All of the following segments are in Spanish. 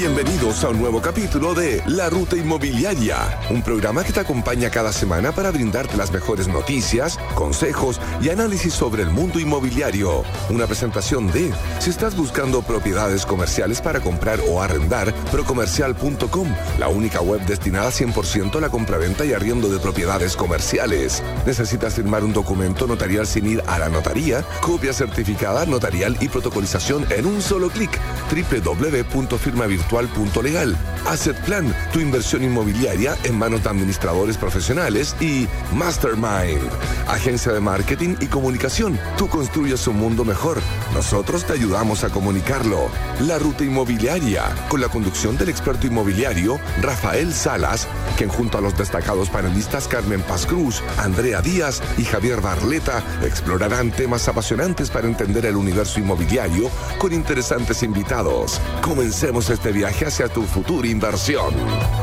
Bienvenidos a un nuevo capítulo de La Ruta Inmobiliaria, un programa que te acompaña cada semana para brindarte las mejores noticias, consejos y análisis sobre el mundo inmobiliario. Una presentación de, si estás buscando propiedades comerciales para comprar o arrendar, procomercial.com, la única web destinada 100% a la compraventa y arriendo de propiedades comerciales. ¿Necesitas firmar un documento notarial sin ir a la notaría? Copia certificada, notarial y protocolización en un solo clic. www.firmavirtual.legal. Asset Plan, tu inversión inmobiliaria en manos de administradores profesionales. Y Mastermind, agencia de marketing y comunicación. Tú construyes un mundo mejor. Nosotros te ayudamos a comunicarlo. La Ruta Inmobiliaria, con la conducción del experto inmobiliario Rafael Salas, quien junto a los destacados panelistas Carmen Paz Cruz, Andrea Díaz y Javier Barleta explorarán temas apasionantes para entender el universo inmobiliario con interesantes invitados. Comencemos este viaje hacia tu futura inversión.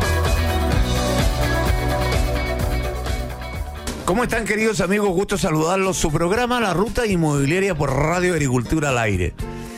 ¿Cómo están, queridos amigos? Gusto saludarlos. Su programa La Ruta Inmobiliaria por Radio Agricultura al Aire.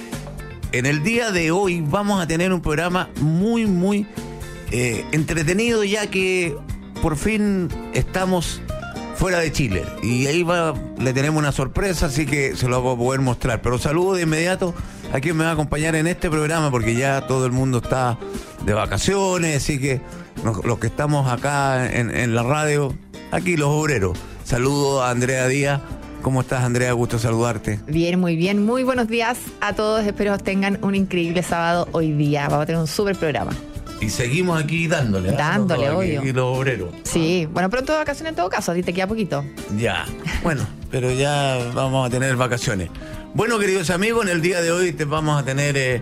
En el día de hoy vamos a tener un programa muy entretenido, ya que por fin estamos fuera de Chile. Y ahí le tenemos una sorpresa, así que se lo voy a poder mostrar. Pero saludo de inmediato a quien me va a acompañar en este programa, porque ya todo el mundo está de vacaciones, así que los que estamos acá en la radio, aquí los obreros. Saludo a Andrea Díaz. ¿Cómo estás, Andrea? Gusto saludarte. Bien, muy bien. Muy buenos días a todos. Espero que tengan un increíble sábado hoy día. Vamos a tener un súper programa. Y seguimos aquí dándole. Dándole, obvio. Aquí los obreros. Sí, bueno, pronto de vacaciones en todo caso, así te queda poquito. Ya, bueno, pero ya vamos a tener vacaciones. Bueno, queridos amigos, en el día de hoy te vamos a tener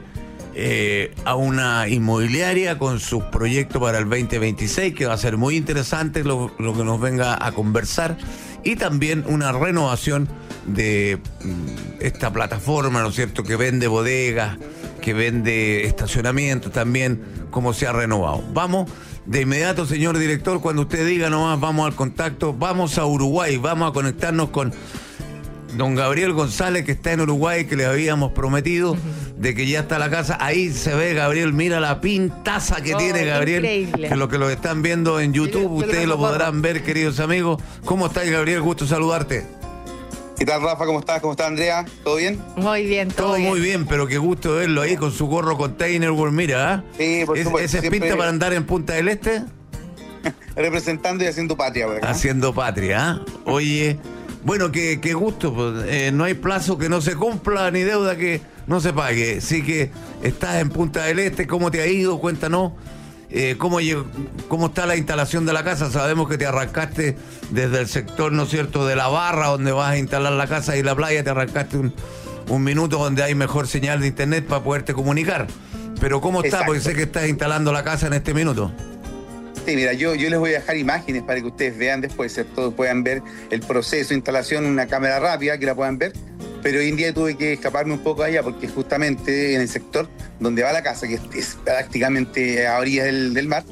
a una inmobiliaria con sus proyectos para el 2026, que va a ser muy interesante lo que nos venga a conversar, y también una renovación de esta plataforma, ¿no es cierto?, que vende bodegas, que vende estacionamiento también, cómo se ha renovado. Vamos de inmediato, señor director, cuando usted diga nomás, vamos al contacto, vamos a Uruguay, vamos a conectarnos con don Gabriel González, que está en Uruguay, que le habíamos prometido de que ya está la casa. Ahí se ve, Gabriel, mira la pintaza que tiene Gabriel. Increíble. Que lo están viendo en YouTube, ustedes lo podrán ver, queridos amigos. ¿Cómo estás, Gabriel? Gusto saludarte. ¿Qué tal, Rafa? ¿Cómo estás? ¿Cómo está, Andrea? ¿Todo bien? Muy bien, todo bien. Muy bien, pero qué gusto verlo ahí con su gorro Container World, mira, Sí, por supuesto. ¿Ese es pinta para andar en Punta del Este? Representando y haciendo patria, por acá. Haciendo patria, ¿eh? Oye, bueno, qué gusto, pues, no hay plazo que no se cumpla ni deuda que no se pague. Así que estás en Punta del Este, ¿cómo te ha ido? Cuéntanos. ¿Cómo está la instalación de la casa? Sabemos que te arrancaste desde el sector, ¿no es cierto?, de la barra, donde vas a instalar la casa, y la playa, te arrancaste un minuto donde hay mejor señal de internet para poderte comunicar. Pero ¿cómo está? Exacto. Porque sé que estás instalando la casa en este minuto. Sí, mira, yo les voy a dejar imágenes para que ustedes vean después, ¿cierto? Puedan ver el proceso de instalación, una cámara rápida que la puedan ver. Pero hoy en día tuve que escaparme un poco allá, porque justamente en el sector donde va la casa, que es prácticamente a orillas del mar,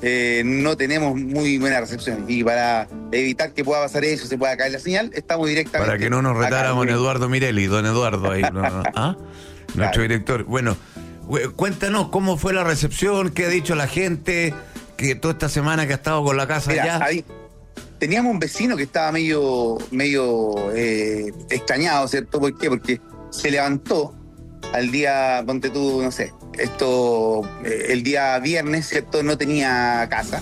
no tenemos muy buena recepción. Y para evitar que pueda pasar eso, se pueda caer la señal, estamos directamente... Para que no nos retáramos en Eduardo Mirelli, don Eduardo ahí, ¿ah? Nuestro director. Bueno, cuéntanos cómo fue la recepción, qué ha dicho la gente, que toda esta semana que ha estado con la casa. Mira, allá. ahí teníamos un vecino que estaba medio extrañado, ¿cierto? ¿Por qué? Porque se levantó al día, ponte tú, no sé, el día viernes, ¿cierto? No tenía casa,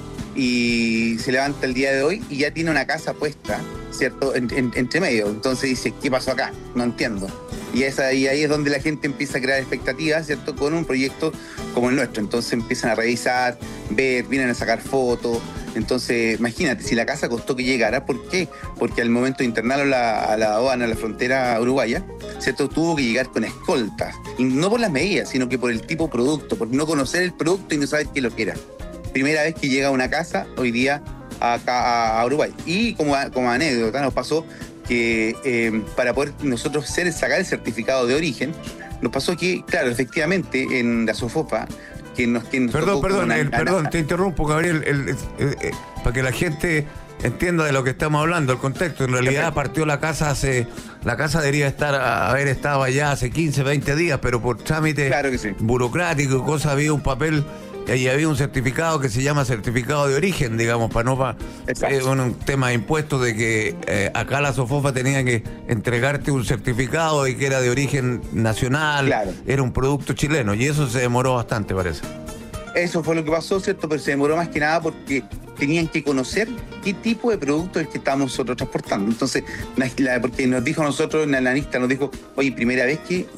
y se levanta el día de hoy y ya tiene una casa puesta, ¿cierto?, entre medio. Entonces dice, ¿qué pasó acá? No entiendo. Y ahí es donde la gente empieza a crear expectativas, ¿cierto?, con un proyecto como el nuestro. Entonces empiezan a revisar, ver, vienen a sacar fotos. Entonces, imagínate, si la casa costó que llegara, ¿por qué? Porque al momento de internarlo a la aduana, a la frontera uruguaya, ¿cierto?, tuvo que llegar con escoltas. Y no por las medidas, sino que por el tipo de producto, por no conocer el producto y no saber qué lo que era. Primera vez que llega una casa hoy día acá a Uruguay. Y como anécdota nos pasó que para poder nosotros sacar el certificado de origen, nos pasó que, claro, efectivamente, en la SOFOPA, Perdón, te interrumpo, Gabriel, para que la gente entienda de lo que estamos hablando, el contexto. En realidad partió la casa hace la casa debería haber estado allá hace 15, 20 días, pero por trámite Claro que sí. burocrático y cosas había un papel y había un certificado que se llama certificado de origen, digamos, para no un tema de impuestos de que acá la Sofofa tenía que entregarte un certificado y que era de origen nacional, Claro. era un producto chileno, y eso se demoró bastante, parece. Eso fue lo que pasó, ¿cierto? Pero se demoró más que nada porque tenían que conocer qué tipo de producto es el que estábamos nosotros transportando. Entonces, porque nos dijo a nosotros, en la analista nos dijo, oye, primera vez que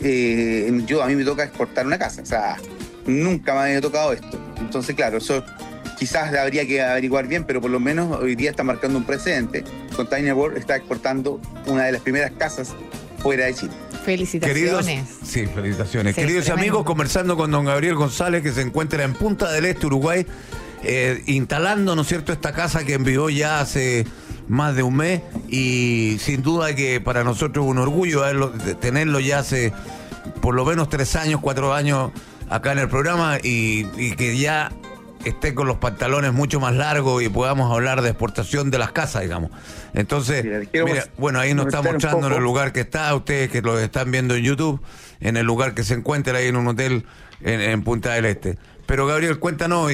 a mí me toca exportar una casa. O sea, nunca me había tocado esto. Entonces, claro, eso quizás habría que averiguar bien, pero por lo menos hoy día está marcando un precedente. Container World está exportando una de las primeras casas fuera de Chile. Felicitaciones. Felicitaciones. Sí, Queridos tremendo. amigos, conversando con don Gabriel González, que se encuentra en Punta del Este, Uruguay, instalando, ¿no es cierto?, esta casa que envió ya hace más de un mes, y sin duda que para nosotros es un orgullo tenerlo ya hace por lo menos 3 años, 4 años acá en el programa, y que ya esté con los pantalones mucho más largos y podamos hablar de exportación de las casas, digamos. Entonces, mira, bueno, ahí nos está mostrando en el lugar que está, ustedes que lo están viendo en YouTube, en el lugar que se encuentra ahí en un hotel en Punta del Este. Pero Gabriel, cuéntanos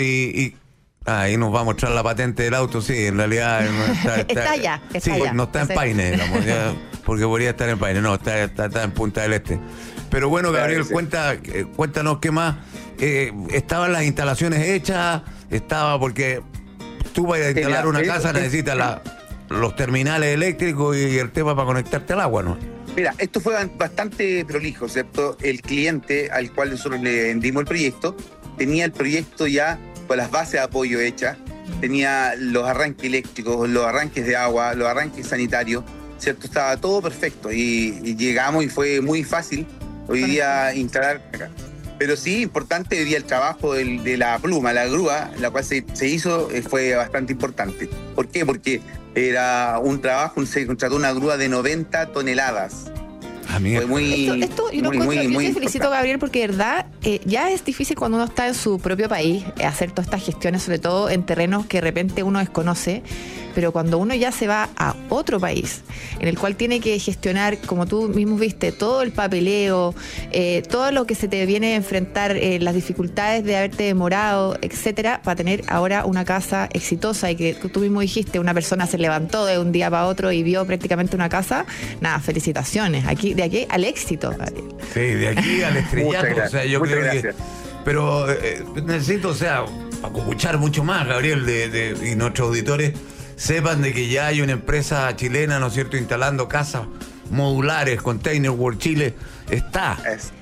ahí nos va a mostrar la patente del auto, sí, en realidad Está allá. No está en Paine, digamos, ya, porque podría estar en Paine, no, está en Punta del Este. Pero bueno, Gabriel, cuéntanos qué más. ¿Estaban las instalaciones hechas? Porque tú vas a instalar una casa, necesitas los terminales eléctricos y el tema para conectarte al agua, ¿no? Mira, esto fue bastante prolijo, ¿cierto? El cliente al cual nosotros le vendimos el proyecto tenía el proyecto ya con las bases de apoyo hechas, tenía los arranques eléctricos, los arranques de agua, los arranques sanitarios, ¿cierto? Estaba todo perfecto y llegamos y fue muy fácil hoy día instalar acá. Pero sí, importante hoy día el trabajo de la pluma, la grúa, la cual se hizo, fue bastante importante. ¿Por qué? Porque era un trabajo, se contrató una grúa de 90 toneladas. Fue muy, esto yo te felicito, Gabriel, porque de verdad ya es difícil cuando uno está en su propio país hacer todas estas gestiones, sobre todo en terrenos que de repente uno desconoce, pero cuando uno ya se va a otro país en el cual tiene que gestionar, como tú mismo viste, todo el papeleo, todo lo que se te viene a enfrentar, las dificultades de haberte demorado, etcétera, para tener ahora una casa exitosa, y que tú mismo dijiste, una persona se levantó de un día para otro y vio prácticamente una casa. Nada, felicitaciones. De aquí al éxito, Gabriel. Sí, de aquí al estrellato. O sea, yo creo gracias. Pero necesito, escuchar mucho más, Gabriel, y nuestros auditores sepan de que ya hay una empresa chilena, ¿no es cierto?, instalando casas modulares. Container World Chile está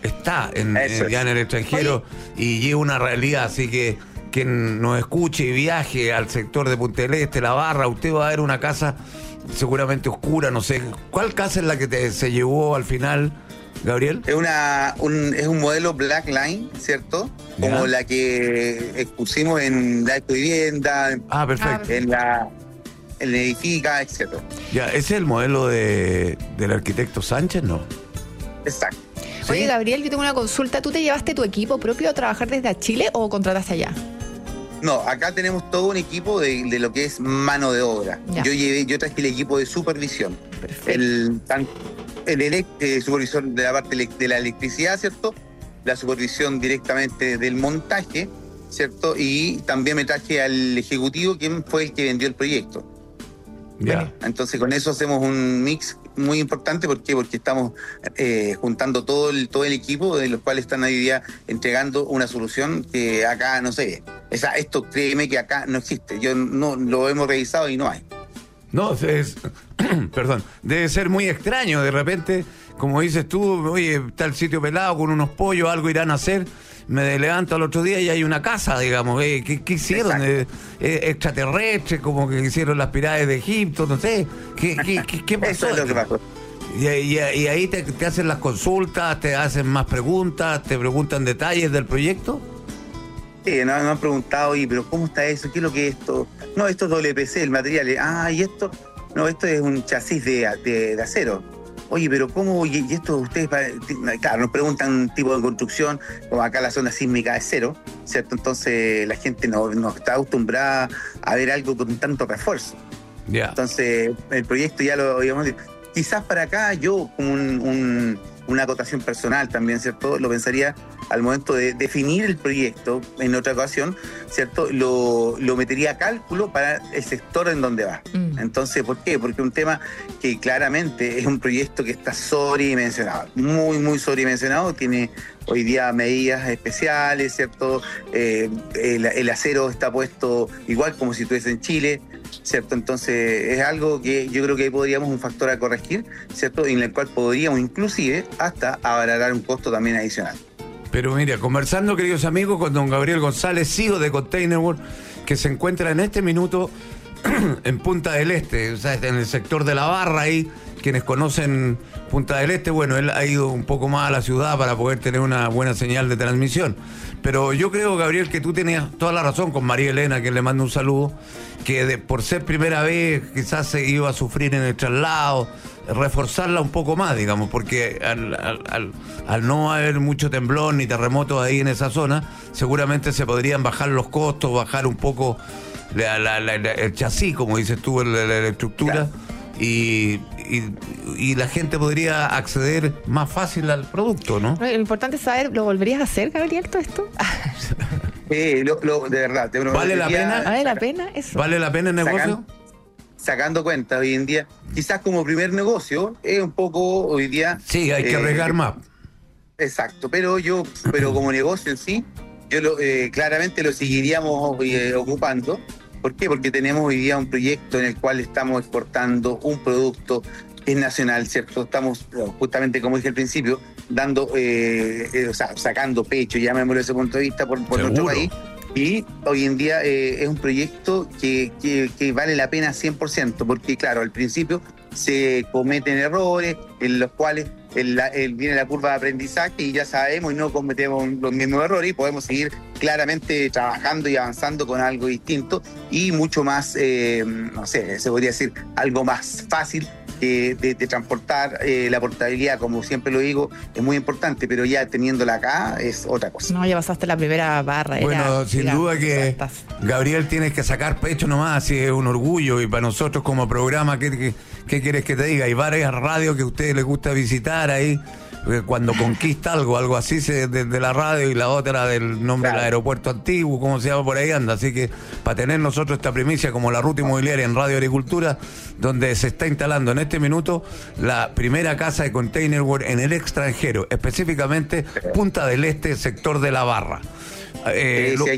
ya en el extranjero. Oye, y es una realidad, así que quien nos escuche y viaje al sector de Punta del Este, La Barra, usted va a ver una casa seguramente oscura, no sé. ¿Cuál casa es la que se llevó al final, Gabriel? Es un modelo Black Line, ¿cierto? Como la que expusimos en la vivienda, perfecto. en Edifica, etc. Ya, ¿ese es el modelo del arquitecto Sánchez, no? Exacto. Oye, ¿Sí? Gabriel, yo tengo una consulta. ¿Tú te llevaste tu equipo propio a trabajar desde Chile o contrataste allá? No, acá tenemos todo un equipo de lo que es mano de obra. Ya. Yo traje el equipo de supervisión. Perfecto. El supervisor de la parte de la electricidad, ¿cierto? La supervisión directamente del montaje, ¿cierto? Y también me traje al ejecutivo, quien fue el que vendió el proyecto. Ya. Entonces con eso hacemos un mix muy importante. ¿Por qué? Porque estamos juntando todo el equipo, de los cuales están hoy día entregando una solución que acá no se ve. Esto, créeme que acá no existe. No lo hemos revisado y no hay. No, perdón, debe ser muy extraño de repente, como dices tú, oye, está el sitio pelado con unos pollos, algo irán a hacer, me levanto al otro día y hay una casa, digamos, ¿qué hicieron? Extraterrestres, como que hicieron las pirámides de Egipto, no sé, ¿qué pasó? Eso es lo que pasó. Y ahí te hacen las consultas, te hacen más preguntas, te preguntan detalles del proyecto. Sí, nos han preguntado, oye, pero ¿cómo está eso? ¿Qué es lo que es esto? No, esto es WPC, el material. ¿Y esto? No, esto es un chasis de acero. Oye, pero ¿cómo? ¿Y esto ustedes? Claro, nos preguntan un tipo de construcción, como acá la zona sísmica es cero, ¿cierto? Entonces la gente no está acostumbrada a ver algo con tanto refuerzo. Ya. Entonces el proyecto ya lo habíamos dicho. quizás para acá yo, como una acotación personal también, ¿cierto? Lo pensaría al momento de definir el proyecto en otra ocasión, ¿cierto? Lo metería a cálculo para el sector en donde va. Entonces, ¿por qué? Porque un tema que claramente es un proyecto que está sobredimensionado, muy, muy sobredimensionado, tiene hoy día medidas especiales, ¿cierto? El acero está puesto igual como si estuviese en Chile, ¿cierto? Entonces es algo que yo creo que ahí podríamos un factor a corregir, ¿cierto? En el cual podríamos inclusive hasta abaratar un costo también adicional. Pero mira, conversando, queridos amigos, con don Gabriel González, CEO de Container World, que se encuentra en este minuto en Punta del Este, o sea, en el sector de la Barra ahí. Quienes conocen Punta del Este, bueno, él ha ido un poco más a la ciudad para poder tener una buena señal de transmisión. Pero yo creo, Gabriel, que tú tenías toda la razón con María Elena, que le mando un saludo, que por ser primera vez quizás se iba a sufrir en el traslado, reforzarla un poco más, digamos, porque al no haber mucho temblor ni terremotos ahí en esa zona, seguramente se podrían bajar los costos, bajar un poco el chasis, como dices tú, la estructura. Claro. Y la gente podría acceder más fácil al producto, ¿no? Lo importante es saber, ¿lo volverías a hacer, Gabriel, todo esto? De verdad. ¿Vale la pena? ¿Vale la pena eso? ¿Vale la pena el negocio? Sacando cuenta hoy en día, quizás como primer negocio, es un poco hoy día... Sí, hay que arriesgar más. Exacto, pero como negocio en sí, claramente lo seguiríamos ocupando. ¿Por qué? Porque tenemos hoy día un proyecto en el cual estamos exportando un producto que es nacional, ¿cierto? Estamos, justamente como dije al principio, sacando pecho, llamémoslo desde ese punto de vista, por nuestro país. Y hoy en día es un proyecto que vale la pena 100%, porque claro, al principio se cometen errores en los cuales viene la curva de aprendizaje y ya sabemos y no cometemos los mismos errores y podemos seguir claramente trabajando y avanzando con algo distinto y mucho más, no sé, se podría decir algo más fácil de transportar. La portabilidad, como siempre lo digo, es muy importante, pero ya teniéndola acá es otra cosa. No, ya pasaste la primera barra. Bueno, sin duda que Gabriel tienes que sacar pecho nomás, así es un orgullo, y para nosotros como programa, ¿qué quieres que te diga? Hay varias radios que a ustedes les gusta visitar ahí, cuando conquista algo así de la radio, y la otra del nombre del aeropuerto antiguo, como se llama, por ahí anda. Así que para tener nosotros esta primicia como la ruta inmobiliaria en Radio Agricultura, donde se está instalando en este minuto la primera casa de Container World en el extranjero, específicamente Punta del Este, sector de la Barra. Hay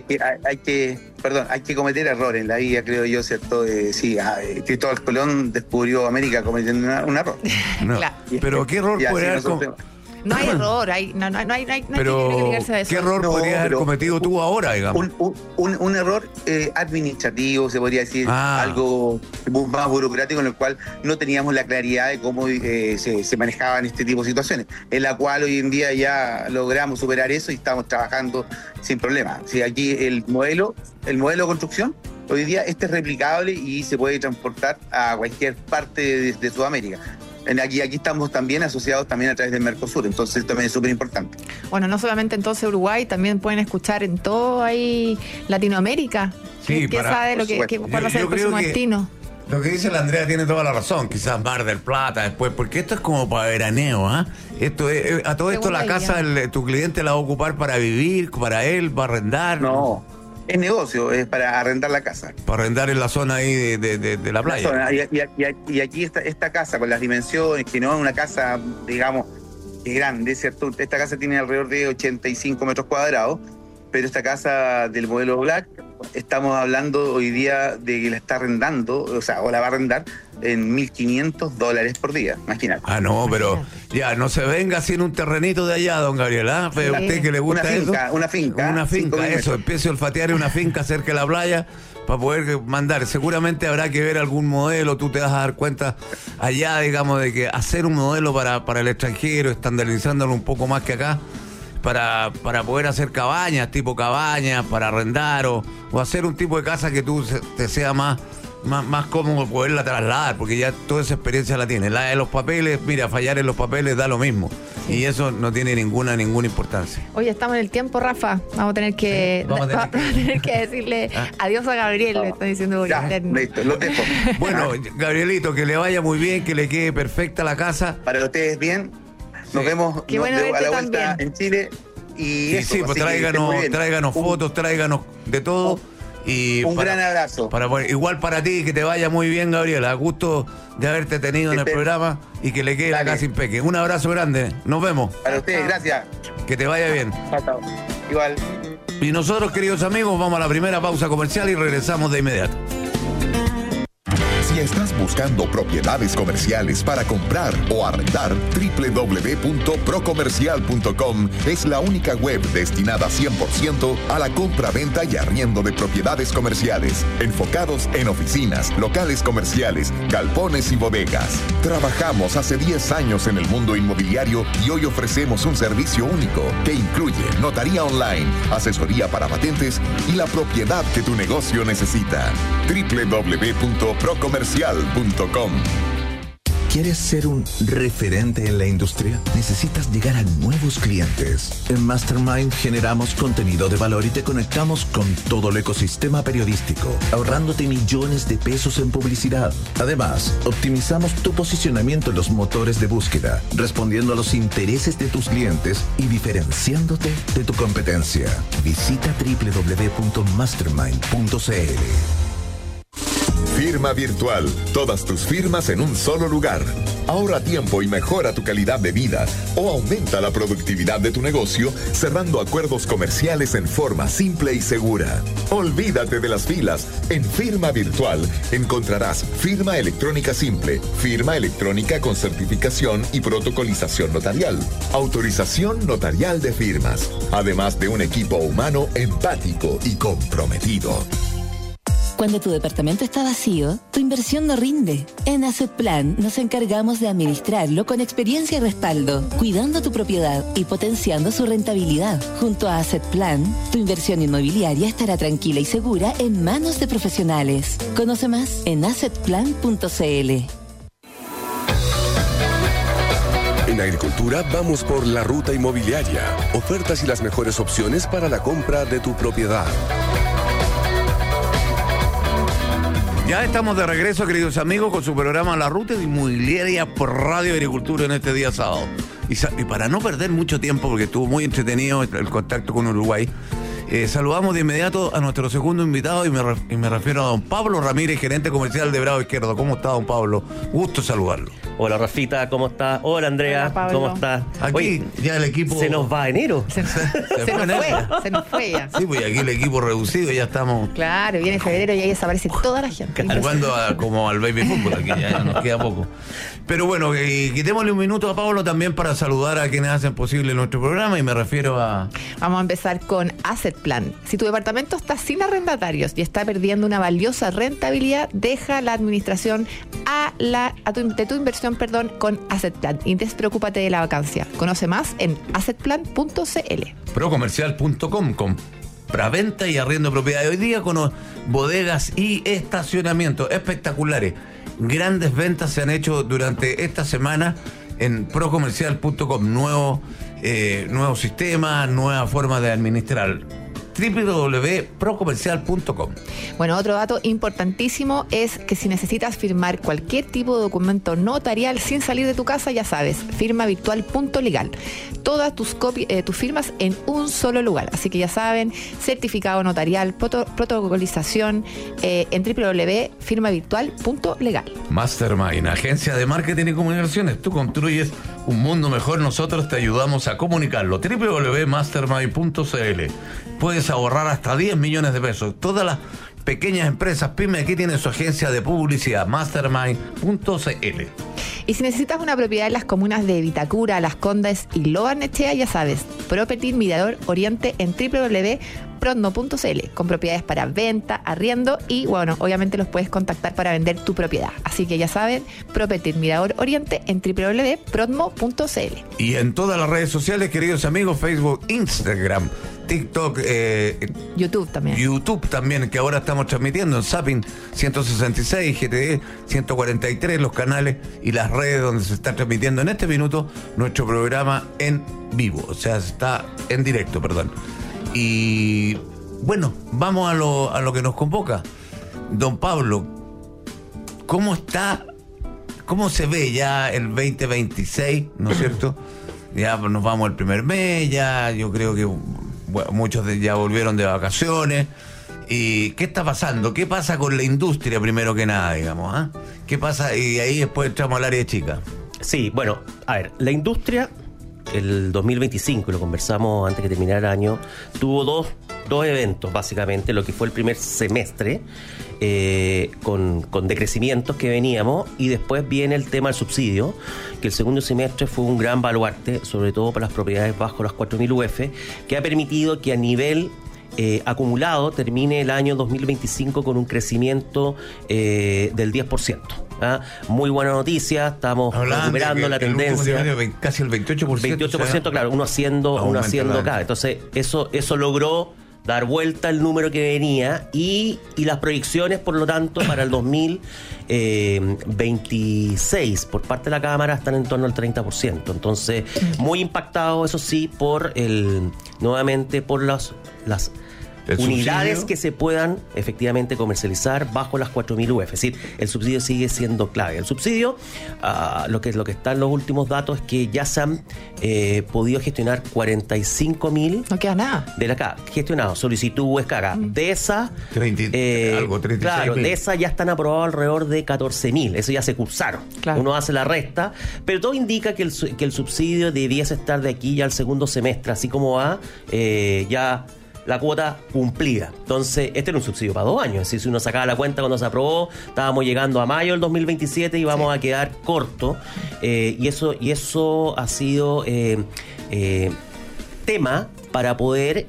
que cometer errores en la vida, creo yo, ¿cierto? Cristóbal Colón descubrió América cometiendo un error. No, claro. Pero ¿qué error puede haber No hay error, no hay pero que ligarse a eso. ¿Qué error podrías haber cometido tú ahora, digamos? Un error administrativo, se podría decir, algo más burocrático, en el cual no teníamos la claridad de cómo se manejaban este tipo de situaciones, en la cual hoy en día ya logramos superar eso y estamos trabajando sin problema. Si aquí el modelo de construcción, hoy día este es replicable y se puede transportar a cualquier parte de Sudamérica. Aquí estamos también asociados también a través del Mercosur, entonces también es súper importante. Bueno, no solamente entonces Uruguay, también pueden escuchar en todo ahí Latinoamérica. Sí, ¿Qué sabe cuál va a ser el próximo destino? Lo que dice la Andrea tiene toda la razón, quizás Mar del Plata después, porque esto es como para veraneo, ¿ah? Esto es, a todo esto la casa, tu cliente la va a ocupar para vivir, para él, va a arrendar. No. Es negocio, es para arrendar la casa. Para arrendar en la zona ahí de la playa. Y aquí esta casa, con las dimensiones, que no es una casa, digamos, grande, ¿cierto? Esta casa tiene alrededor de 85 metros cuadrados, pero esta casa del modelo Black, estamos hablando hoy día de que la está arrendando, o la va a arrendar en $1.500 por día, imagínate. No, pero ya, no se venga sin un terrenito de allá, don Gabriel, ¿ah? ¿A usted que le gusta una finca. Una finca, eso, empiece a olfatear una finca cerca de la playa para poder mandar. Seguramente habrá que ver algún modelo, tú te vas a dar cuenta allá, digamos, de que hacer un modelo para el extranjero, estandarizándolo un poco más que acá, para poder hacer cabañas, para arrendar o hacer un tipo de casa que tú te sea más más cómodo poderla trasladar, porque ya toda esa experiencia la tiene. La de los papeles, mira, fallar en los papeles da lo mismo. Sí. Y eso no tiene ninguna importancia. Oye, estamos en el tiempo, Rafa. Vamos a tener que, tener que decirle adiós a Gabriel, le estoy diciendo por interno. Listo, lo dejo. Bueno, Gabrielito, que le vaya muy bien, que le quede perfecta la casa. Para ustedes bien. Nos vemos Qué bueno a la vuelta también en Chile. Y sí, pues tráiganos fotos, tráiganos de todo. Y gran abrazo. Igual para ti, que te vaya muy bien, Gabriela. Gusto de haberte tenido en el programa y que le quede la casa impeque. Un abrazo grande. Nos vemos. Para ustedes, gracias. Que te vaya bien. Chao. Igual. Y nosotros, queridos amigos, vamos a la primera pausa comercial y regresamos de inmediato. Si estás buscando propiedades comerciales para comprar o arrendar, www.procomercial.com es la única web destinada 100% a la compra, venta y arriendo de propiedades comerciales, enfocados en oficinas, locales comerciales, galpones y bodegas. Trabajamos hace 10 años en el mundo inmobiliario y hoy ofrecemos un servicio único que incluye notaría online, asesoría para patentes y la propiedad que tu negocio necesita. www.procomercial.com. ¿Quieres ser un referente en la industria? Necesitas llegar a nuevos clientes. En Mastermind generamos contenido de valor y te conectamos con todo el ecosistema periodístico, ahorrándote millones de pesos en publicidad. Además, optimizamos tu posicionamiento en los motores de búsqueda, respondiendo a los intereses de tus clientes y diferenciándote de tu competencia. Visita www.mastermind.cl. Firma virtual. Todas tus firmas en un solo lugar. Ahorra tiempo y mejora tu calidad de vida o aumenta la productividad de tu negocio cerrando acuerdos comerciales en forma simple y segura. Olvídate de las filas. En Firma Virtual encontrarás firma electrónica simple, firma electrónica con certificación y protocolización notarial, autorización notarial de firmas, además de un equipo humano empático y comprometido. Cuando tu departamento está vacío, tu inversión no rinde. En Asset Plan nos encargamos de administrarlo con experiencia y respaldo, cuidando tu propiedad y potenciando su rentabilidad. Junto a Asset Plan, tu inversión inmobiliaria estará tranquila y segura en manos de profesionales. Conoce más en assetplan.cl. En Agricultura vamos por la ruta inmobiliaria. Ofertas y las mejores opciones para la compra de tu propiedad. Ya estamos de regreso, queridos amigos, con su programa La Ruta Inmobiliaria por Radio Agricultura en este día sábado. Y para no perder mucho tiempo, porque estuvo muy entretenido el contacto con Uruguay, saludamos de inmediato a nuestro segundo invitado y me refiero a don Pablo Ramírez, gerente comercial de Bravo Izquierdo. ¿Cómo está, don Pablo? Gusto saludarlo. Hola, Rafita, ¿cómo estás? Hola, Andrea, hola, ¿cómo estás? Aquí Oye, ya el equipo... se nos va enero. Se nos fue ya. Sí, pues aquí el equipo reducido, ya estamos... Claro, viene febrero y ahí desaparece toda la gente. Jugando como al baby fútbol, aquí ya nos queda poco. Pero bueno, quitémosle un minuto a Pablo también para saludar a quienes hacen posible nuestro programa, y me refiero a... Vamos a empezar con Asset Plan. Si tu departamento está sin arrendatarios y está perdiendo una valiosa rentabilidad, deja la administración de tu inversión, con Asset Plan y despreocúpate de la vacancia. Conoce más en assetplan.cl. Procomercial.com, compra-venta y arriendo de propiedades. Hoy día con bodegas y estacionamientos espectaculares. Grandes ventas se han hecho durante esta semana en procomercial.com. Nuevo sistema, nueva forma de administrar. www.procomercial.com. Bueno, otro dato importantísimo es que si necesitas firmar cualquier tipo de documento notarial sin salir de tu casa, ya sabes, firmavirtual.legal. Todas tus firmas en un solo lugar. Así que ya saben, certificado notarial, protocolización en www.firmavirtual.legal. Mastermind, agencia de marketing y comunicaciones. Tú construyes un mundo mejor, nosotros te ayudamos a comunicarlo. www.mastermind.cl. Puedes ahorrar hasta 10 millones de pesos. Todas las pequeñas empresas, pymes, aquí tienen su agencia de publicidad, mastermind.cl. Y si necesitas una propiedad en las comunas de Vitacura, Las Condes y Lo Barnechea, ya sabes, Property Mirador Oriente en www.prodmo.cl, con propiedades para venta, arriendo y, bueno, obviamente los puedes contactar para vender tu propiedad. Así que ya saben, Property Mirador Oriente en www.prodmo.cl. Y en todas las redes sociales, queridos amigos, Facebook, Instagram, TikTok, YouTube también, que ahora estamos transmitiendo en Zapping 166, GTE 143, los canales y las redes donde se está transmitiendo en este minuto nuestro programa en vivo, o sea, está en directo, perdón. Y bueno, vamos a lo que nos convoca. Don Pablo, ¿cómo se ve ya el 2026, ¿no es cierto? Ya nos vamos el primer mes, ya yo creo que muchos ya volvieron de vacaciones. ¿Y qué está pasando? ¿Qué pasa con la industria primero que nada, digamos? ¿Ah? ¿Qué pasa? Y ahí después entramos al área chica. Sí, bueno, a ver, la industria, el 2025, lo conversamos antes que terminara el año, tuvo dos eventos, básicamente, lo que fue el primer semestre, con decrecimientos que veníamos, y después viene el tema del subsidio, que el segundo semestre fue un gran baluarte, sobre todo para las propiedades bajo las 4.000 UF, que ha permitido que a nivel acumulado termine el año 2025 con un crecimiento del 10%. ¿Ah? Muy buena noticia, estamos recuperando la tendencia. Casi el 28%. 28%, claro, uno haciendo acá. Entonces, eso logró dar vuelta el número que venía y las proyecciones, por lo tanto, para el 2026 por parte de la Cámara están en torno al 30%. Entonces, muy impactado, eso sí, nuevamente por las unidades subsidio que se puedan efectivamente comercializar bajo las 4.000 UF. Es decir, el subsidio sigue siendo clave. El subsidio, lo que está en los últimos datos es que ya se han podido gestionar 45.000. No queda nada. De la CA, gestionado, solicitud descarga. De esa, 36.000. Claro, de esa ya están aprobados alrededor de 14.000. Eso ya se cursaron. Claro. Uno hace la resta, pero todo indica que el subsidio debiese estar de aquí ya al segundo semestre, así como va ya la cuota cumplida. Entonces, este era un subsidio para 2 años. Es decir, si uno sacaba la cuenta cuando se aprobó, estábamos llegando a mayo del 2027 y vamos a quedar corto. Y eso ha sido tema para poder,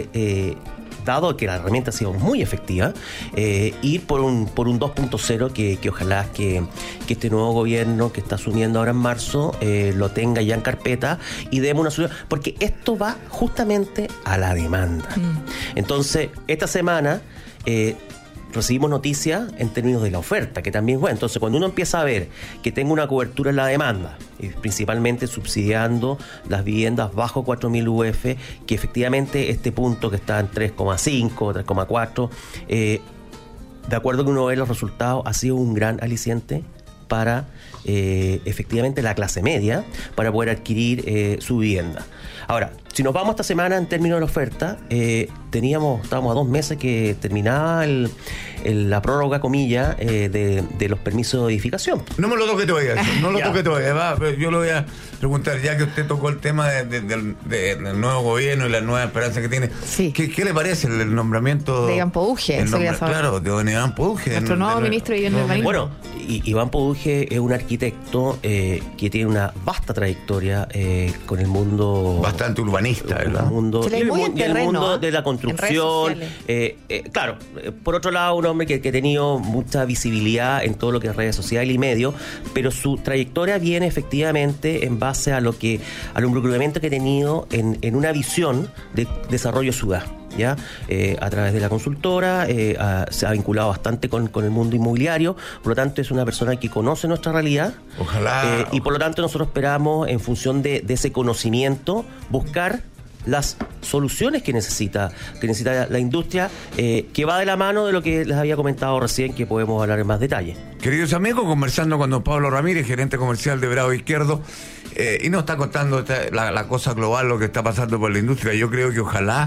dado que la herramienta ha sido muy efectiva, ir por un 2.0 que ojalá que este nuevo gobierno que está asumiendo ahora en marzo lo tenga ya en carpeta y demos una solución, porque esto va justamente a la demanda. Entonces, esta semana recibimos noticias en términos de la oferta, que también es bueno. Entonces, cuando uno empieza a ver que tenga una cobertura en la demanda, y principalmente subsidiando las viviendas bajo 4.000 UF, que efectivamente este punto que está en 3,5, 3,4, de acuerdo a que uno ve los resultados, ha sido un gran aliciente para efectivamente la clase media, para poder adquirir su vivienda. Ahora, si nos vamos esta semana en términos de la oferta, estábamos a 2 meses que terminaba la prórroga, comilla, de los permisos de edificación. No me lo toque todavía, pero yo lo voy a preguntar, ya que usted tocó el tema del nuevo gobierno y la nueva esperanza que tiene. Sí. ¿Qué le parece el nombramiento de Iván Poduje? Claro, de don Iván Poduje. Nuestro nuevo ministro de Vivienda y Urbanismo. Bueno, Iván Poduje es un arquitecto que tiene una vasta trayectoria con el mundo... Bastante urbanista, ¿verdad? El mundo de la construcción. Claro, por otro lado, un hombre que ha tenido mucha visibilidad en todo lo que es redes sociales y medios, pero su trayectoria viene efectivamente en base a un involucramiento que ha tenido en una visión de desarrollo ciudad. ¿Ya? A través de la consultora, se ha vinculado bastante con el mundo inmobiliario, por lo tanto es una persona que conoce nuestra realidad. Ojalá. Y por lo tanto nosotros esperamos, en función de ese conocimiento, buscar las soluciones que necesita la industria, que va de la mano de lo que les había comentado recién, que podemos hablar en más detalle. Queridos amigos, conversando con don Pablo Ramírez, gerente comercial de Bravo Izquierdo, y nos está contando la cosa global, lo que está pasando por la industria. Yo creo que ojalá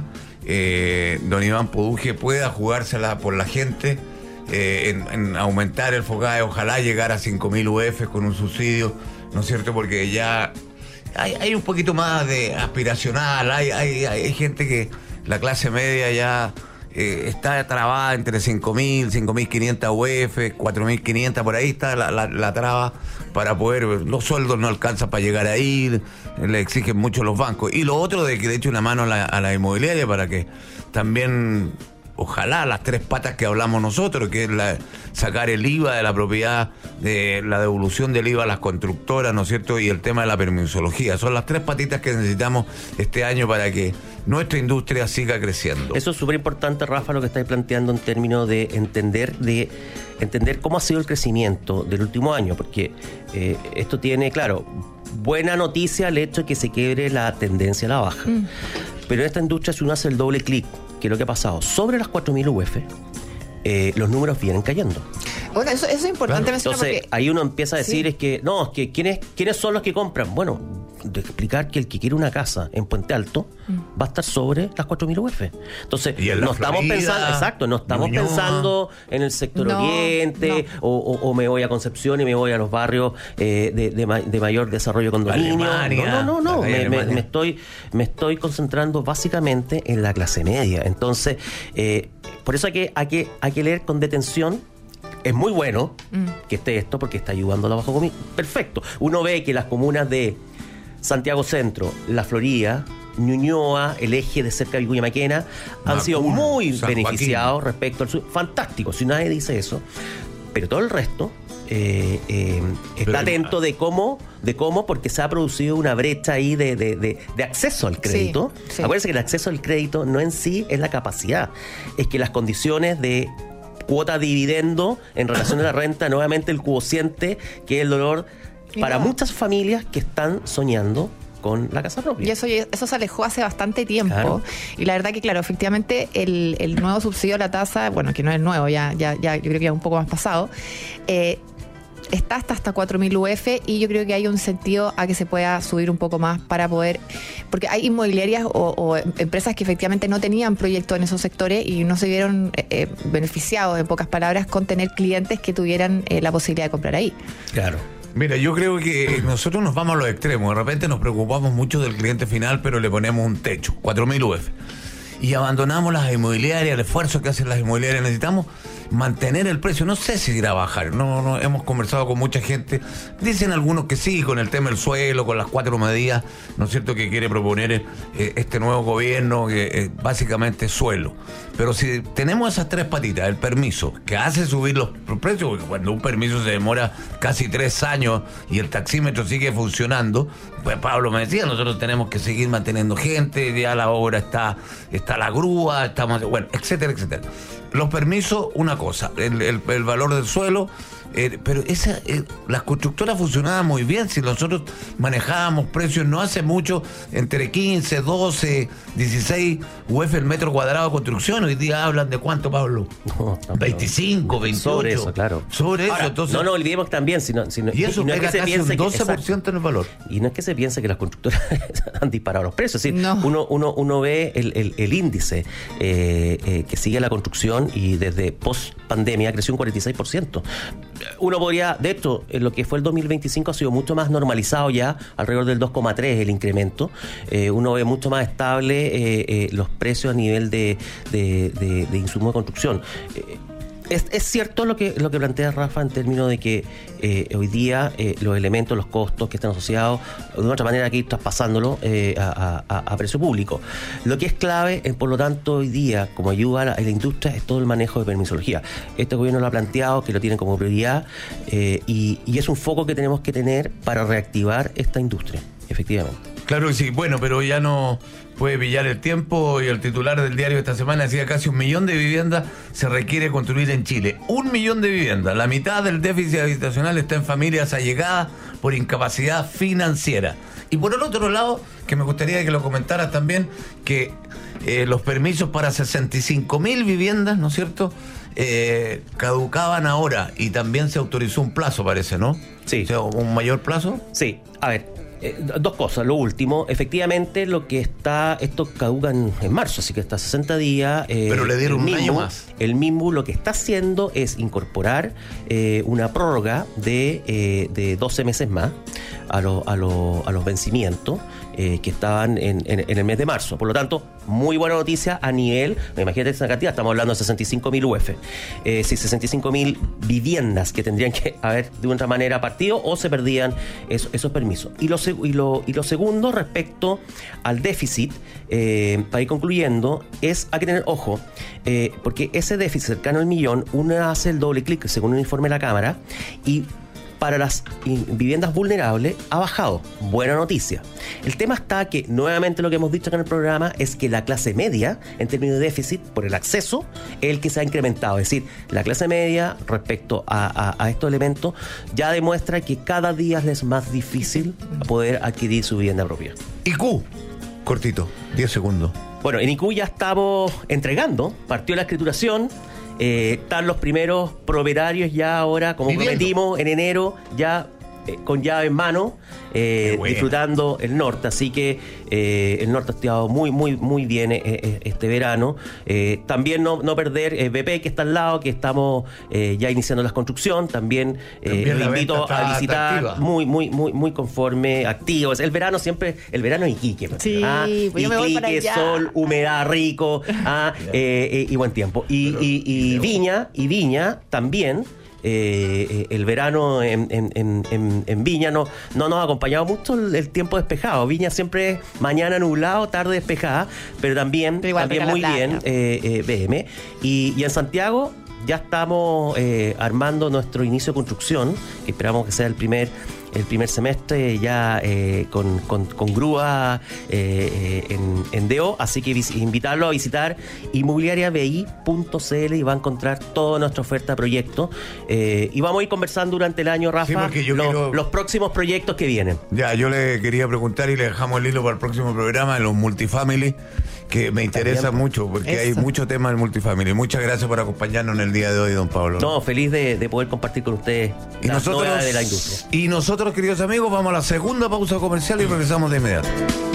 don Iván Poduje pueda jugársela por la gente, en aumentar el FOGAE, ojalá llegar a 5.000 UF con un subsidio, ¿no es cierto? Porque ya hay un poquito más de aspiracional, hay gente que la clase media ya está trabada entre 5.000, 5.500 UF, 4.500, por ahí está la traba para poder, los sueldos no alcanzan para llegar ahí, le exigen mucho los bancos. Y lo otro, de que le eche una mano a la inmobiliaria para que también ojalá las 3 patas que hablamos nosotros, que es sacar el IVA de la propiedad, de la devolución del IVA a las constructoras, ¿no es cierto? Y el tema de la permisología. Son las 3 patitas que necesitamos este año para que nuestra industria siga creciendo. Eso es súper importante, Rafa, lo que estáis planteando en términos de entender cómo ha sido el crecimiento del último año, porque esto tiene, claro, buena noticia el hecho de que se quiebre la tendencia a la baja. Pero en esta industria, si uno hace el doble clic, que es lo que ha pasado, sobre las 4.000 UF, los números vienen cayendo. Bueno, eso es importante mencionar. Entonces, porque ahí uno empieza a decir, es que ¿quiénes son los que compran? Bueno, de explicar que el que quiere una casa en Puente Alto va a estar sobre las 4.000 UF. Entonces, no estamos pensando en el sector oriente, o me voy a Concepción y me voy a los barrios de mayor desarrollo condominio. No. Me estoy concentrando básicamente en la clase media. Entonces, por eso hay que leer con detención. Es muy bueno que esté esto porque está ayudando a la baja comida. Perfecto. Uno ve que las comunas de Santiago Centro, La Florida, Ñuñoa, el eje de cerca de Vicuña Maquena, han sido muy beneficiados respecto al sur. Fantástico, si nadie dice eso. Pero todo el resto está atento de cómo, porque se ha producido una brecha ahí de acceso al crédito. Sí. Acuérdense que el acceso al crédito no en sí es la capacidad, es que las condiciones de cuota dividendo en relación a la renta, nuevamente el cociente, que es el dolor para muchas familias que están soñando con la casa propia. Y eso se alejó hace bastante tiempo. Claro. Y la verdad que, claro, efectivamente el nuevo subsidio a la tasa, bueno, que no es nuevo, ya yo creo que ya un poco más pasado, está hasta 4.000 UF, y yo creo que hay un sentido a que se pueda subir un poco más para poder, porque hay inmobiliarias o empresas que efectivamente no tenían proyectos en esos sectores y no se vieron beneficiados, en pocas palabras, con tener clientes que tuvieran la posibilidad de comprar ahí. Claro. Mira, yo creo que nosotros nos vamos a los extremos. De repente nos preocupamos mucho del cliente final, pero le ponemos un techo, 4.000 UF. Y abandonamos las inmobiliarias, el esfuerzo que hacen las inmobiliarias. Necesitamos mantener el precio. No sé si irá a bajar. No hemos conversado con mucha gente. Dicen algunos que sí, con el tema del suelo, con las 4 medidas, ¿no es cierto?, que quiere proponer este nuevo gobierno, que básicamente es suelo. Pero si tenemos esas 3 patitas, el permiso, que hace subir los precios, porque cuando un permiso se demora casi 3 años y el taxímetro sigue funcionando, pues Pablo me decía, nosotros tenemos que seguir manteniendo gente, ya la obra está la grúa, bueno, etcétera, etcétera. Los permisos, una cosa, el valor del suelo, pero las constructoras funcionaban muy bien. Si nosotros manejábamos precios no hace mucho, entre 15, 12, 16 UF el metro cuadrado de construcción. Hoy día hablan de ¿cuánto, Pablo? 25, 28. Sobre eso, claro. Sobre ahora, eso, entonces. No olvidemos también, y eso no pega casi un 12% en el valor. Y no es que se piense que las constructoras han disparado los precios. Es decir, uno ve el índice que sigue la construcción, y desde post pandemia creció un 46%. Uno podría, de hecho, en lo que fue el 2025 ha sido mucho más normalizado ya, alrededor del 2,3 el incremento. Uno ve mucho más estable los precios a nivel de insumos de construcción. Es cierto lo que plantea Rafa en términos de que hoy día los elementos, los costos que están asociados, de otra manera que ir traspasándolo a precio público. Lo que es clave, por lo tanto, hoy día, como ayuda a la industria, es todo el manejo de permisología. Este gobierno lo ha planteado, que lo tienen como prioridad, y es un foco que tenemos que tener para reactivar esta industria, efectivamente. Claro que sí, bueno, pero ya no puede pillar el tiempo, y el titular del diario esta semana decía: casi 1 millón de viviendas se requiere construir en Chile. 1 millón de viviendas. La mitad del déficit habitacional está en familias allegadas por incapacidad financiera. Y por el otro lado, que me gustaría que lo comentaras también, que los permisos para 65.000 viviendas, ¿no es cierto?, caducaban ahora, y también se autorizó un plazo, parece, ¿no? Sí. O sea, ¿un mayor plazo? Sí, a ver. 2 cosas. Lo último, efectivamente, esto caduca en marzo, así que está 60 días. Pero le dieron un año más. El MIMBU lo que está haciendo es incorporar una prórroga de 12 meses más a los vencimientos que estaban en el mes de marzo. Por lo tanto, muy buena noticia a nivel, imagínate esa cantidad, estamos hablando de 65.000 UF. 65.000 viviendas que tendrían que haber de otra manera partido, o se perdían esos permisos. Y lo segundo, respecto al déficit, para ir concluyendo, hay que tener ojo. porque ese déficit cercano al millón, uno hace el doble clic según un informe de la Cámara y para las viviendas vulnerables ha bajado. Buena noticia. El tema está que, nuevamente lo que hemos dicho acá en el programa, es que la clase media, en términos de déficit, por el acceso, es el que se ha incrementado. Es decir, la clase media, respecto a estos elementos, ya demuestra que cada día es más difícil poder adquirir su vivienda propia. IQ, cortito, 10 segundos. Bueno, en IQ ya estamos entregando, partió la escrituración. Están los primeros propietarios ya ahora, como prometimos en enero, ya con llave en mano, disfrutando el norte. Así que el norte ha estado muy bien este verano. También no perder BP, que está al lado, que estamos ya iniciando la construcción. También los invito a visitar, atractiva. muy conforme, activo. El verano siempre, el verano es Iquique. Sí, pues yo me voy para allá. Sol, humedad, rico, y buen tiempo. Y Viña también. El verano en Viña no nos ha acompañado mucho el tiempo despejado. Viña siempre es mañana nublado, tarde despejada, pero también muy bien BM. Y en Santiago ya estamos armando nuestro inicio de construcción, que esperamos que sea el primer semestre ya con grúa en DO, así que invitarlo a visitar inmobiliariabi.cl y va a encontrar toda nuestra oferta de proyectos, y vamos a ir conversando durante el año, Rafa, los próximos proyectos que vienen. Ya, yo le quería preguntar y le dejamos el hilo para el próximo programa, los multifamily, que me interesa mucho, porque hay mucho tema del multifamily. Muchas gracias por acompañarnos en el día de hoy, don Pablo. No, feliz de poder compartir con ustedes las novedades de la industria. Y nosotros, queridos amigos, vamos a la segunda pausa comercial y regresamos de inmediato.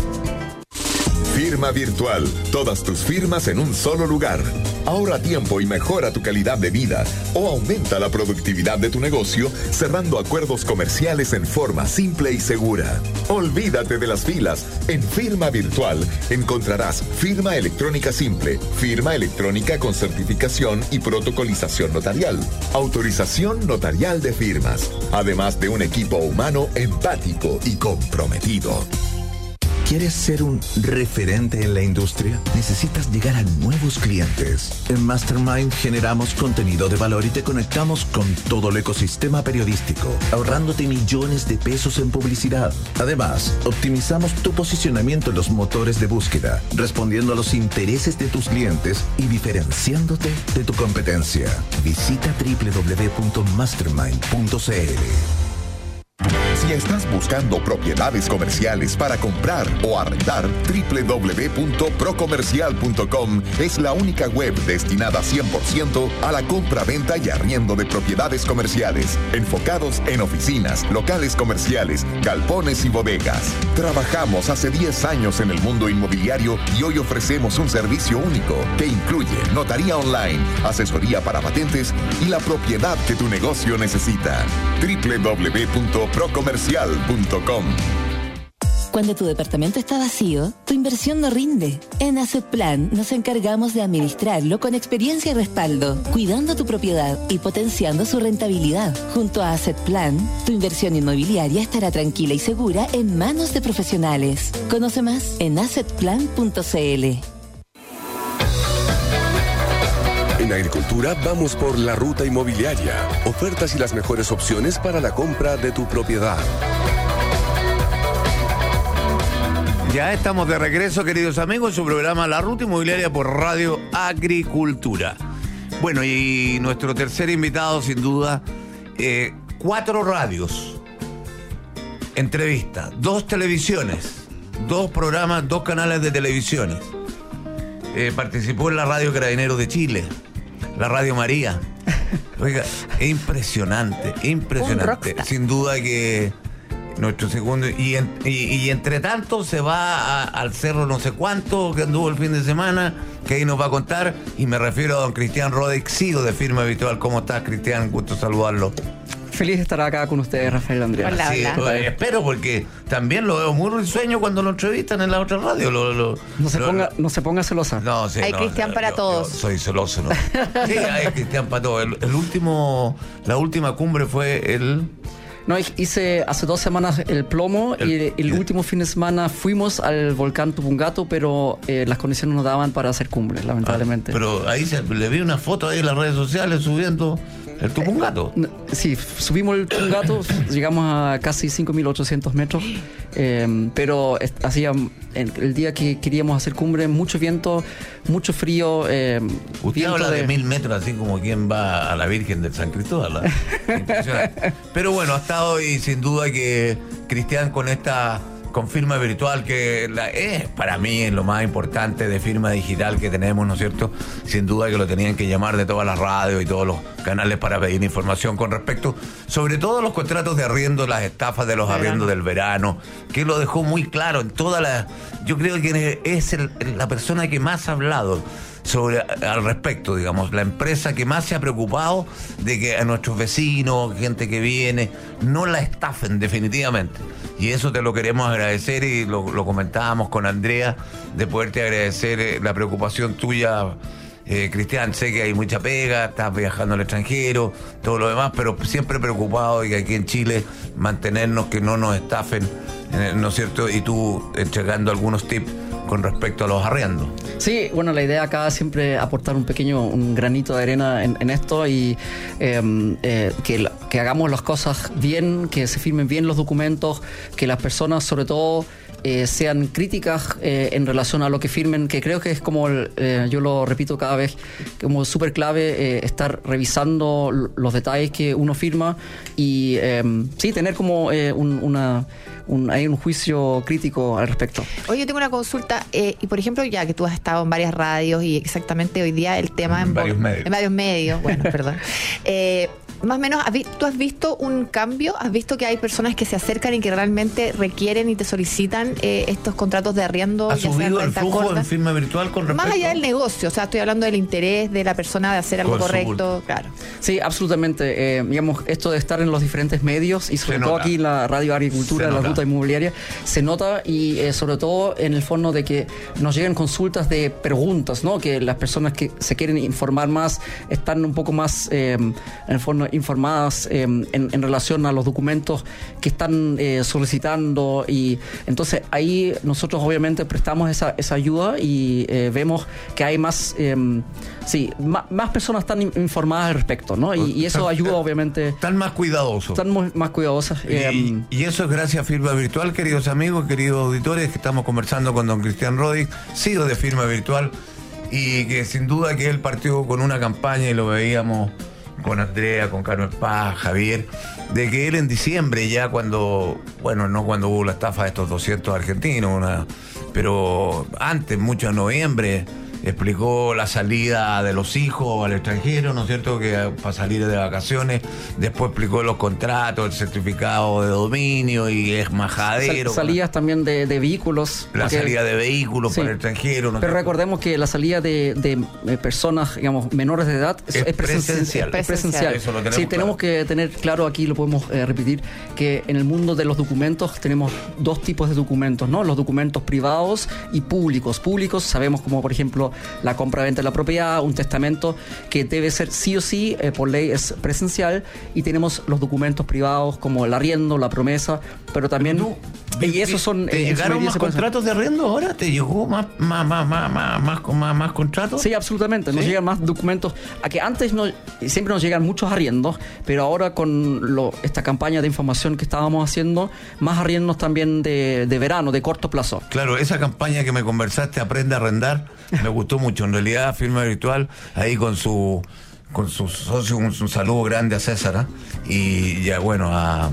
Firma virtual. Todas tus firmas en un solo lugar. Ahorra tiempo y mejora tu calidad de vida o aumenta la productividad de tu negocio cerrando acuerdos comerciales en forma simple y segura. Olvídate de las filas. En Firma Virtual encontrarás firma electrónica simple, firma electrónica con certificación y protocolización notarial, autorización notarial de firmas, además de un equipo humano empático y comprometido. ¿Quieres ser un referente en la industria? Necesitas llegar a nuevos clientes. En Mastermind generamos contenido de valor y te conectamos con todo el ecosistema periodístico, ahorrándote millones de pesos en publicidad. Además, optimizamos tu posicionamiento en los motores de búsqueda, respondiendo a los intereses de tus clientes y diferenciándote de tu competencia. Visita www.mastermind.cl. Si estás buscando propiedades comerciales para comprar o arrendar, www.procomercial.com es la única web destinada 100% a la compra, venta y arriendo de propiedades comerciales, enfocados en oficinas, locales comerciales, galpones y bodegas. Trabajamos hace 10 años en el mundo inmobiliario y hoy ofrecemos un servicio único que incluye notaría online, asesoría para patentes y la propiedad que tu negocio necesita. www.procomercial.com. Cuando tu departamento está vacío, tu inversión no rinde. En Asset Plan nos encargamos de administrarlo con experiencia y respaldo, cuidando tu propiedad y potenciando su rentabilidad. Junto a Asset Plan, tu inversión inmobiliaria estará tranquila y segura en manos de profesionales. Conoce más en assetplan.cl. En Agricultura vamos por la ruta inmobiliaria. Ofertas y las mejores opciones para la compra de tu propiedad. Ya estamos de regreso, queridos amigos, en su programa La Ruta Inmobiliaria por Radio Agricultura. Bueno, y nuestro tercer invitado, sin duda, 4 radios, entrevistas, 2 televisiones, 2 programas, 2 canales de televisiones. Participó en la Radio Carabineros de Chile, la Radio María. Oiga, es impresionante. Sin duda que nuestro segundo... Y entre tanto se va al cerro no sé cuánto, que anduvo el fin de semana, que ahí nos va a contar. Y me refiero a don Cristian Rodexío de Firma Virtual. ¿Cómo estás, Cristian? Gusto saludarlo. Feliz de estar acá con ustedes, Rafael Andrea. Hola, sí, hola. Espero, porque también lo veo muy risueño cuando lo entrevistan en la otra radio. No se ponga celosa. No, sí, Hay Cristian para todos. Yo soy celoso, ¿no? Sí, hay Cristian para todos. La última cumbre fue No, hice hace 2 semanas el plomo y el último fin de semana fuimos al volcán Tupungato, pero las condiciones no daban para hacer cumbre, lamentablemente. Pero ahí le vi una foto ahí en las redes sociales subiendo el Tupungato. Sí, subimos el Tupungato, llegamos a casi 5.800 metros, pero hacía el día que queríamos hacer cumbre, mucho viento, mucho frío. Usted habla de 1.000 metros, así como quien va a la Virgen de San Cristóbal. Impresionante. Pero bueno, ha estado y sin duda que Cristian con esta firma virtual que es para mí es lo más importante de firma digital que tenemos, ¿no es cierto? Sin duda que lo tenían que llamar de todas las radios y todos los canales para pedir información con respecto, sobre todo los contratos de arriendo, las estafas de los arriendos del verano, que lo dejó muy claro en todas las... Yo creo que es la persona que más ha hablado al respecto, digamos, la empresa que más se ha preocupado de que a nuestros vecinos, gente que viene, no la estafen definitivamente. Y eso te lo queremos agradecer y lo comentábamos con Andrea, de poderte agradecer la preocupación tuya, Cristian. Sé que hay mucha pega, estás viajando al extranjero, todo lo demás, pero siempre preocupado y que aquí en Chile mantenernos, que no nos estafen, ¿no es cierto? Y tú entregando algunos tips con respecto a los arriendos. Sí, bueno, la idea acá es siempre aportar un granito de arena en esto y que hagamos las cosas bien, que se firmen bien los documentos, que las personas sobre todo sean críticas en relación a lo que firmen, que creo que es como, yo lo repito cada vez, como súper clave estar revisando los detalles que uno firma y sí, tener como hay un juicio crítico al respecto. Oye, yo tengo una consulta, y por ejemplo, ya que tú has estado en varias radios y exactamente hoy día el tema en varios medios, bueno, perdón. Más o menos, ¿tú has visto un cambio? ¿Has visto que hay personas que se acercan y que realmente requieren y te solicitan estos contratos de arriendo? ¿Ha subido el flujo en firma virtual con respecto? Más allá del negocio, o sea, estoy hablando del interés de la persona de hacer algo correcto, claro. Sí, absolutamente. Digamos, esto de estar en los diferentes medios y sobre todo aquí en la Radio Agricultura, la Ruta Inmobiliaria, se nota y sobre todo en el fondo de que nos llegan consultas de preguntas, ¿no? Que las personas que se quieren informar más están un poco más, en el fondo, informadas en relación a los documentos que están solicitando, y entonces ahí nosotros obviamente prestamos esa ayuda y vemos que hay más personas están informadas al respecto, ¿no? Y eso ayuda obviamente. Están más cuidadosos. Están más cuidadosas. Y eso es gracias a Firma Virtual, queridos amigos, queridos auditores, que estamos conversando con don Cristian Rodríguez, CEO de Firma Virtual, y que sin duda que él partió con una campaña, y lo veíamos con Andrea, con Carmen Paz, Javier, de que él en diciembre ya cuando hubo la estafa de estos 200 argentinos, pero antes, mucho en noviembre, explicó la salida de los hijos al extranjero, ¿no es cierto?, que para salir de vacaciones. Después explicó los contratos, el certificado de dominio y es majadero. Salidas también de vehículos. La salida de vehículos para el extranjero. Pero recordemos que la salida de personas, digamos, menores de edad es presencial. Es presencial. Eso lo tenemos tenemos que tener claro, aquí lo podemos repetir, que en el mundo de los documentos tenemos 2 tipos de documentos, ¿no? Los documentos privados y públicos. Públicos sabemos, como por ejemplo la compra-venta de la propiedad, un testamento que debe ser sí o sí, por ley es presencial, y tenemos los documentos privados como el arriendo, la promesa, pero también... y esos son... ¿Te llegaron más contratos de arriendo ahora? ¿Te llegó más contratos? Sí, absolutamente. Nos llegan más documentos. A que antes siempre nos llegan muchos arriendos, pero ahora con esta campaña de información que estábamos haciendo, más arriendos también de verano, de corto plazo. Claro, esa campaña que me conversaste, Aprende a Arrendar, me gustó mucho. En realidad, Firma Virtual, ahí con su socio, un saludo grande a César, y ya bueno,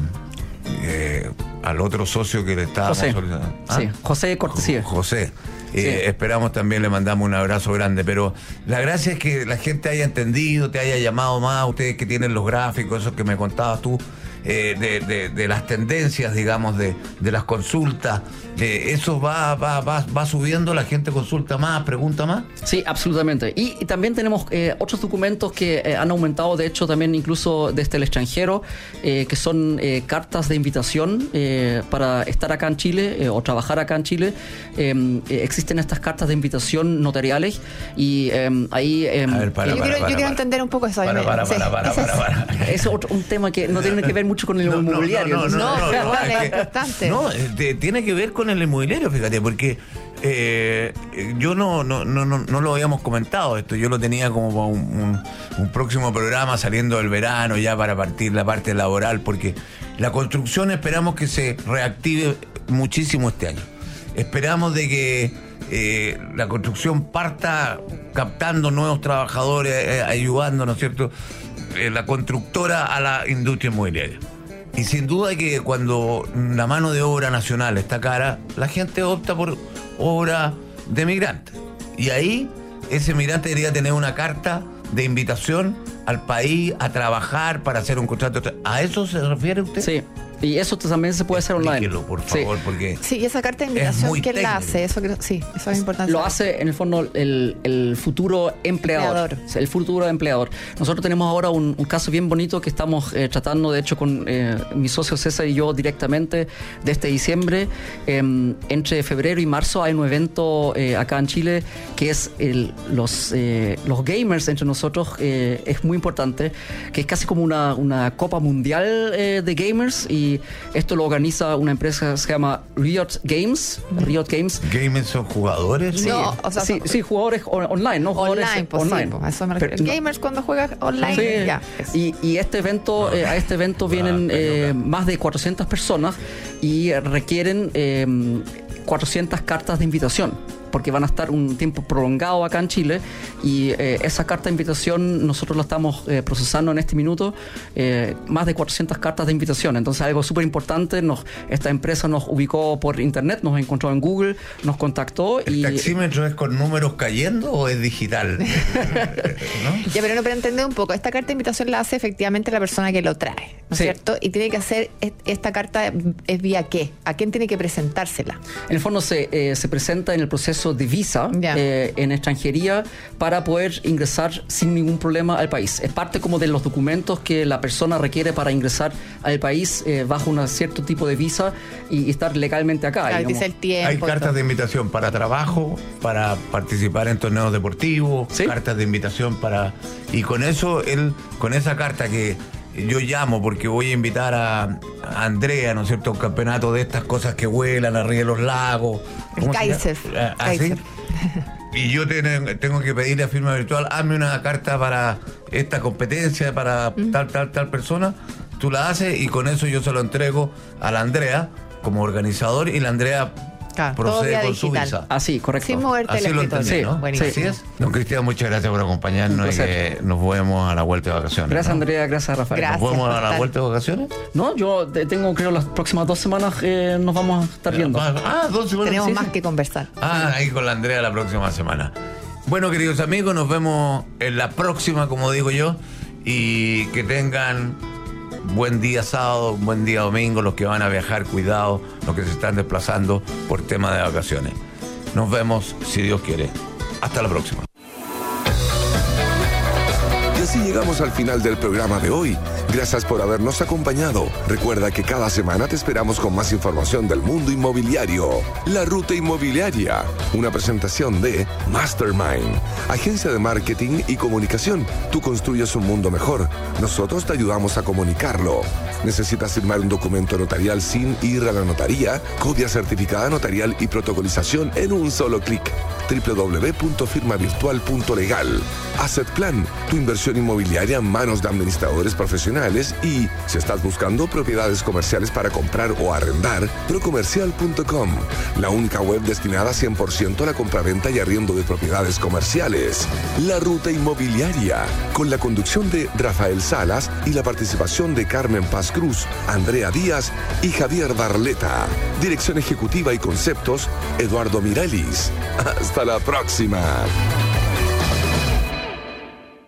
al otro socio que le estábamos solicitando. Sí, José Cortesía. José. Esperamos también, le mandamos un abrazo grande, pero la gracia es que la gente haya entendido, te haya llamado más, ustedes que tienen los gráficos, esos que me contabas tú, de las tendencias, digamos, de las consultas, eso va subiendo, la gente consulta más, pregunta más. Sí, absolutamente. Y también tenemos otros documentos que han aumentado, de hecho, también incluso desde el extranjero, que son cartas de invitación para estar acá en Chile o trabajar acá en Chile. Existen estas cartas de invitación notariales y ahí... yo quiero entender un poco eso. Para. Es un tema que no tiene que ver mucho con el inmobiliario. No, es es que- importante. no, tiene que ver con el inmobiliario, fíjate, porque yo no lo habíamos comentado esto, yo lo tenía como para un próximo programa saliendo del verano ya para partir la parte laboral, porque la construcción esperamos que se reactive muchísimo este año. Esperamos de que la construcción parta captando nuevos trabajadores, ayudando, ¿no es cierto?, la constructora a la industria inmobiliaria. Y sin duda que cuando la mano de obra nacional está cara, la gente opta por obra de migrante. Y ahí ese migrante debería tener una carta de invitación al país a trabajar para hacer un contrato. ¿A eso se refiere usted? Sí. Y eso también se puede hacer online. Explíquelo, por favor, porque Sí, y esa carta de es invitación, muy ¿quién la técnico. hace? Eso es importante. Lo saber. hace en el fondo el futuro empleador. Empleador. O sea, el futuro empleador. Nosotros tenemos ahora un caso bien bonito que estamos tratando, de hecho, con mi socio César y yo directamente de este diciembre. Entre febrero y marzo hay un evento acá en Chile que es los gamers entre nosotros. Es muy importante, que es casi como una copa mundial de gamers, y esto lo organiza una empresa que se llama Riot Games. ¿Gamers son jugadores? No, o sea, Sí, jugadores online, ¿no? Jugadores online, pues sí, pues, a eso me refiero. Pero- Gamers cuando juegas online, Sí. ya. eso. Y este evento, a este evento vienen más de 400 personas y requieren 400 cartas de invitación, porque van a estar un tiempo prolongado acá en Chile, y esa carta de invitación nosotros la estamos procesando en este minuto, más de 400 cartas de invitación. Entonces, algo súper importante, esta empresa nos ubicó por internet, nos encontró en Google, nos contactó ¿El y... taxímetro es con números cayendo o es digital? ¿No? Ya, pero no, para entender un poco, esta carta de invitación la hace efectivamente la persona que lo trae, ¿no es Sí. cierto? Y tiene que hacer, esta carta es vía qué, ¿a quién tiene que presentársela? En el fondo se presenta en el proceso de visa Ya. en extranjería para poder ingresar sin ningún problema al país. Es parte como de los documentos que la persona requiere para ingresar al país bajo un cierto tipo de visa y estar legalmente acá. Claro, digamos. dice el tiempo. Hay y cartas todo. de invitación para trabajo, para participar en torneos deportivos, Sí. cartas de invitación para... Y con eso, con esa carta que yo llamo porque voy a invitar a Andrea, ¿no es cierto?, a un campeonato de estas cosas que vuelan arriba de los lagos. El ¿Cómo se Kaiser. llama? ¿Así? Kaiser. Y yo tengo que pedirle a firma virtual, hazme una carta para esta competencia, para tal persona. Tú la haces y con eso yo se lo entrego a la Andrea como organizador, y la Andrea Claro, todo procede vía con su digital. visa. Así, correcto. Sin moverte Así el lo escritorio. entendí, ¿no? Buenísimo. Así es. Don Cristian, muchas gracias por acompañarnos Un y placer. que nos vemos a la vuelta de vacaciones. Gracias, ¿no? Andrea. Gracias, Rafael. Gracias. ¿Nos vemos por a la estar. vuelta de vacaciones? No, yo tengo, creo, las próximas 2 semanas nos vamos a estar viendo. 2 semanas. Tenemos Sí, más sí. que conversar. Ahí con la Andrea la próxima semana. Bueno, queridos amigos, nos vemos en la próxima, como digo yo, y que tengan buen día sábado, buen día domingo, los que van a viajar, cuidado, los que se están desplazando por tema de vacaciones. Nos vemos, si Dios quiere. Hasta la próxima. Y así llegamos al final del programa de hoy. Gracias por habernos acompañado. Recuerda que cada semana te esperamos con más información del mundo inmobiliario. La Ruta Inmobiliaria, una presentación de Mastermind, agencia de marketing y comunicación. Tú construyes un mundo mejor. Nosotros te ayudamos a comunicarlo. ¿Necesitas firmar un documento notarial sin ir a la notaría? Copia certificada notarial y protocolización en un solo clic. www.firmavirtual.legal. Asset Plan, tu inversión inmobiliaria en manos de administradores profesionales. Y si estás buscando propiedades comerciales para comprar o arrendar, procomercial.com, la única web destinada 100% a la compraventa y arriendo de propiedades comerciales. La Ruta Inmobiliaria, con la conducción de Rafael Salas y la participación de Carmen Paz Cruz, Andrea Díaz y Javier Barleta. Dirección ejecutiva y conceptos, Eduardo Mirelis. Hasta la próxima.